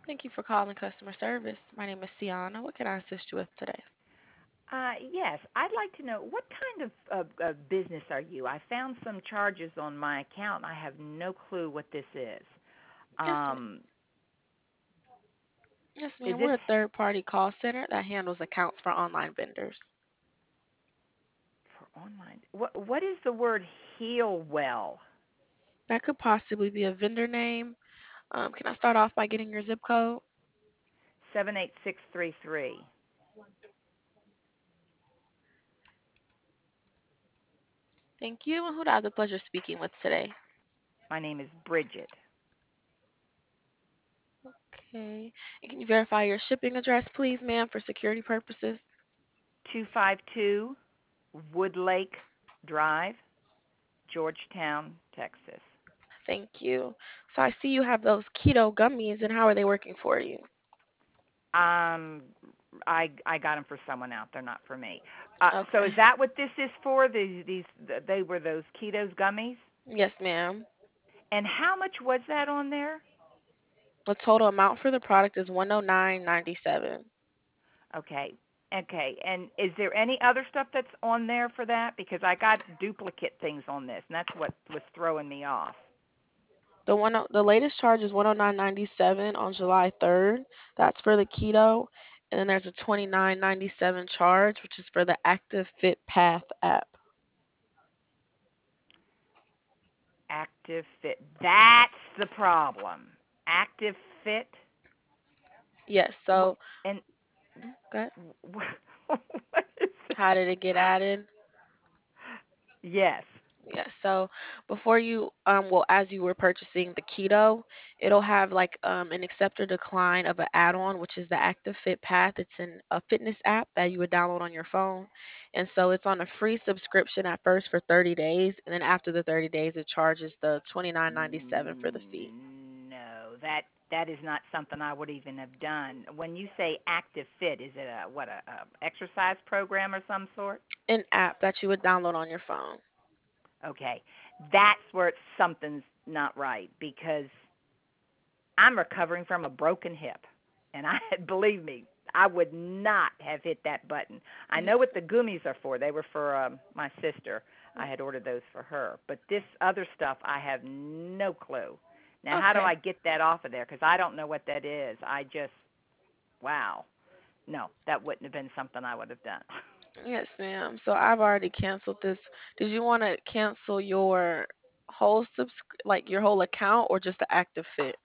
Thank you for calling customer service. My name is Siana. What can I assist you with today? Yes, I'd like to know what kind of business are you? I found some charges on my account. And I have no clue what this is. Yes, ma'am. Um, Yes, is ma'am. this We're a third-party call center that handles accounts for online vendors. for online? What is the word heal well? That could possibly be a vendor name. Can I start off by getting your zip code? 78633. Thank you. And who do I have the pleasure of speaking with today? My name is Bridget. Okay. And can you verify your shipping address, please, ma'am, for security purposes? 252 Woodlake Drive, Georgetown, Texas. Thank you. So I see you have those keto gummies, and how are they working for you? Um, I got them for someone out. They're not for me. So Okay. is that what this is for? These they were those ketos gummies. Yes, ma'am. And how much was that on there? The total amount for the product is 109.97. Okay. Okay. And is there any other stuff that's on there for that? Because I got duplicate things on this, and that's what was throwing me off. The latest charge is 109.97 on July 3rd. That's for the keto. And then there's a 29.97 charge, which is for the Active Fit Path app. Active Fit. That's the problem. Active Fit. Yes, What so and okay. what, what is How that? did it get added? Yes. Yes, so before you well, as you were purchasing the keto, it'll have like an accept or decline of an add-on, which is the Active Fit Path. It's a fitness app that you would download on your phone. And so it's on a free subscription at first for 30 days, and then after the 30 days it charges the 29.97 for the fee. No, that is not something I would even have done. When you say Active Fit, is it a exercise program or some sort? An app that you would download on your phone. Okay, that's where something's not right because I'm recovering from a broken hip, and I believe me, I would not have hit that button. I know Yes. what the gummies are for. They were for my sister. I had ordered those for her, but this other stuff, I have no clue. Now, how do Okay. I get that off of there? Because I don't know what that is. I just, wow, no, that wouldn't have been something I would have done. Yes, ma'am. So I've already canceled this. Did you want to cancel your whole like your whole account or just the Active Fit?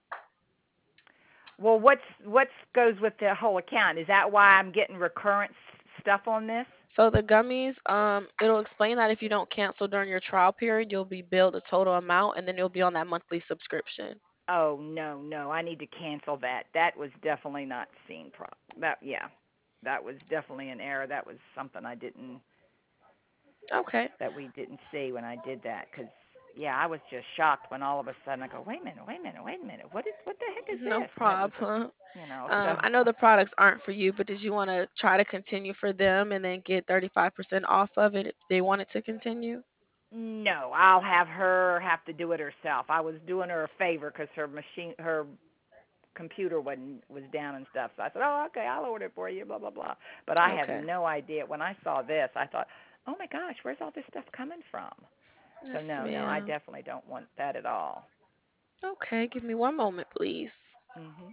Well, what's goes with the whole account? Is that why I'm getting recurrent stuff on this? So the gummies, it'll explain that if you don't cancel during your trial period, you'll be billed a total amount and then you'll be on that monthly subscription. Oh no, no, I need to cancel that. That was definitely not seen. That yeah, that was definitely an error. That was something I didn't Okay. that we didn't see when I did that. Because yeah, I was just shocked when all of a sudden I go, wait a minute, wait a minute, wait a minute. What the heck is No this? And it was problem. so I know the products aren't for you, but did you want to try to continue for them and then get 35% off of it if they wanted to continue? no, I'll have her have to do it herself. I was doing her a favor because her computer was down and stuff. So I said, "Oh, okay, I'll order it for you." Blah blah blah. But I have Okay. no idea. When I saw this, I thought, "Oh my gosh, where's all this stuff coming from?" So Yes, no, no, I ma'am. definitely don't want that at all. Okay, give me one moment, please. Mhm.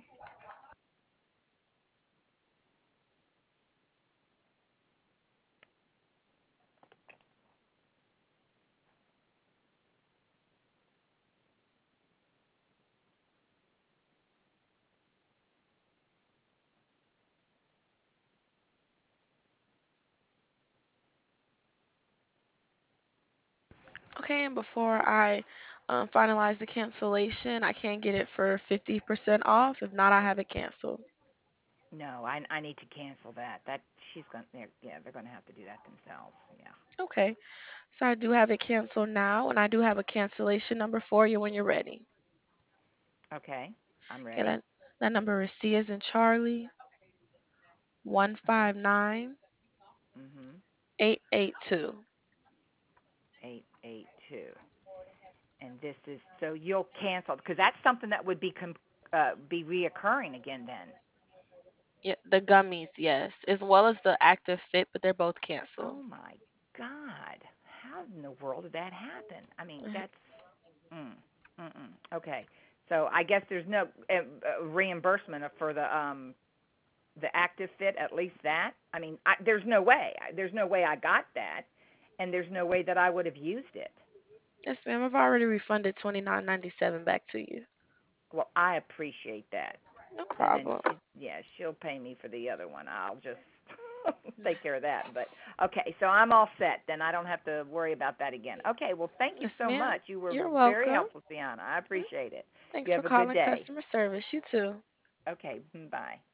Okay, and before I finalize the cancellation, I can get it for 50% off. If not, I have it canceled. No, I need to cancel that. That she's going to yeah, they're going to have to do that themselves. Yeah. Okay, so I do have it canceled now, and I do have a cancellation number for you when you're ready. Okay. I'm Okay, ready. that number is C as in Charlie, one Okay. five nine Mhm. 882. 882. And this is so you'll cancel because that's something that would be be reoccurring again then. Yeah, the gummies, yes, as well as the Active Fit, but they're both canceled. Oh my God. How in the world did that happen? I mean, that's mm, okay. So I guess there's no reimbursement for the Active Fit, at least that. I mean, there's no way. There's no way I got that, and there's no way that I would have used it. Yes, ma'am. I've already refunded 29.97 back to you. Well, I appreciate that. No And then problem. she'll pay me for the other one. I'll just take care of that. But okay, so I'm all set. Then I don't have to worry about that again. Okay, well, thank you Yes, so ma'am. much. You were You're very welcome. helpful, Sienna. I appreciate it. Thanks You for have a good calling day. customer service. You too. Okay, bye.